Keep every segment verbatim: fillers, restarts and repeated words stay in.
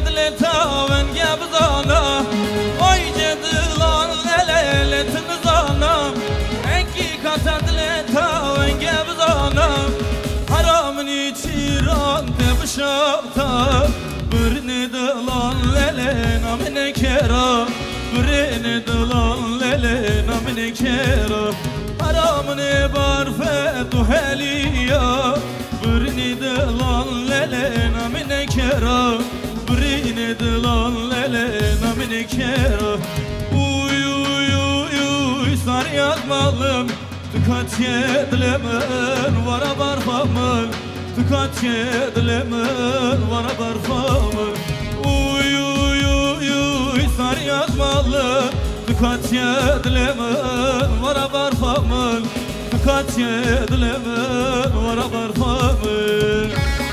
دلتا ونگه بزانا آی جدلان للیل تنزانا انکی کتا دلتا ونگه بزانا حرامنی چیران تبشاقتا برنی دلان للی نامن کرا برنی دلان للی نامن کرا حرامنی برفت و هلیا برنی دلان للی نامن کرا برنی دلان للی نامن کرا uy uy uy uy sar yazmalım tıkat yedlemen vara barfamın tıkat yedlemen vara barfamın uy uy uy uy sar yazmalım tıkat yedlemen vara barfamın tıkat yedlemen vara barfamın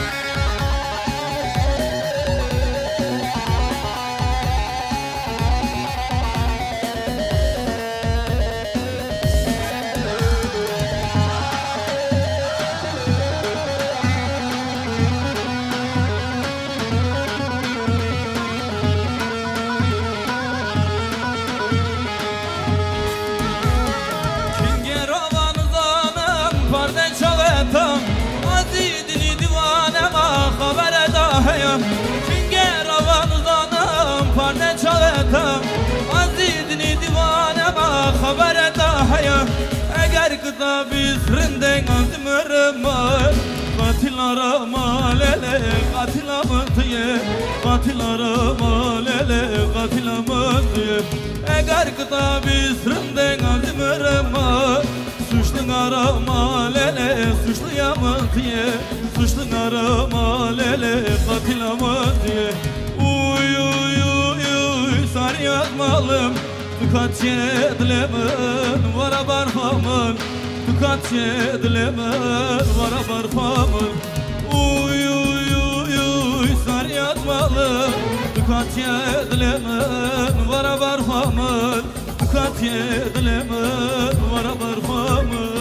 azidini divanema haber edahayım Çinge ravan uzanım parne çaletem azidini divanema haber edahayım eğer kıta bizrinden azimırımın katil arama lele katil amıntıye katil arama lele katil amıntıye eğer kıta bizrinden azimırımın suçlu arama lele suçlu yamın diye suçlu arama lele katil amın diye uy uy uy uy sar yazmalım tıkat yedlemen vara barfamın tıkat yedlemen vara barfamın uy uy uy uy sar yazmalım tıkat yedlemen vara barfamın tıkat yedlemen vara barfamın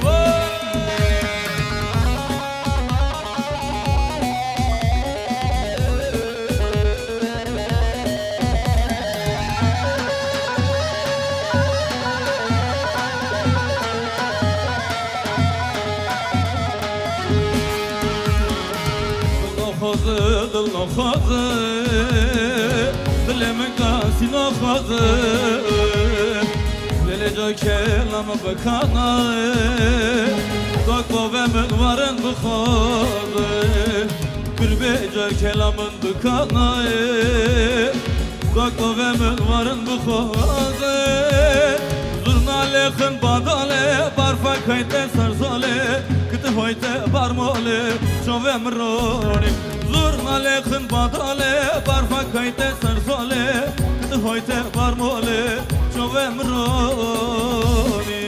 Noxazı, dil noxazı Dilemin kasi noxazı Leleca kelamı bekana Dok babemin varın bıxazı Bir becer kelamın dükana Dok babemin varın bıxazı Zurna lekın badale Barfa kayte sarzale Kıtı hoyte barmole Çovem roni Zurna lekın badale Barfa kayte sarzale Kıtı hoyte barmole Çovem roni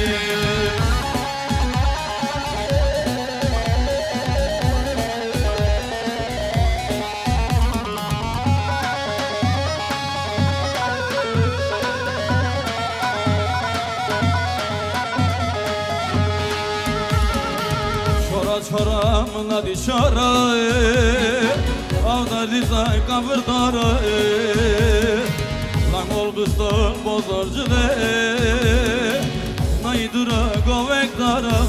Çoramına dişara Avda dizay kavırdara Lan olbustan bozarcı de Naydura govek dara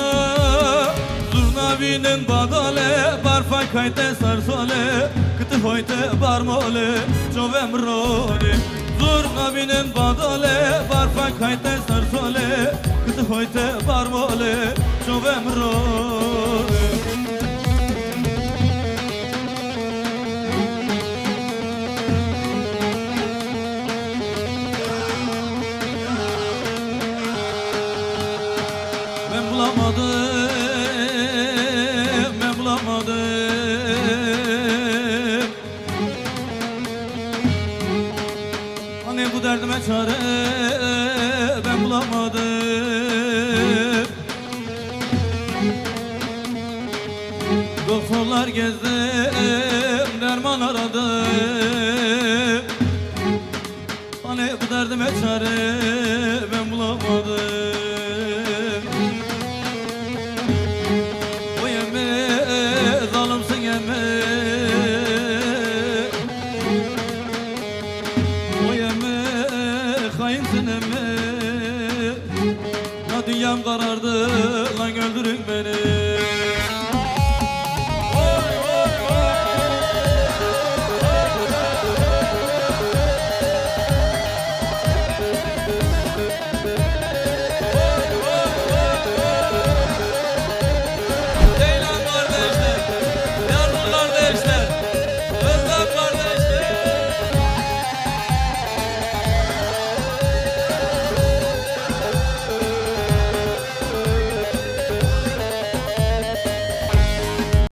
Zurna binin badale Barfa kayte sarsole Kıtı hoyte barmole Çovem roni Zurna binin badale Barfa kayte sarsole Kıtı hoyte barmole Çovem roni Ben bulamadım, ben bulamadım Hani bu derdime çare ben bulamadım Doktorlar gezdim, derman aradım Hani bu derdime çare ben bulamadım O yeme, zalimsin yeme sarayın sinemi. Ya dünyam karardı lan öldürün beni.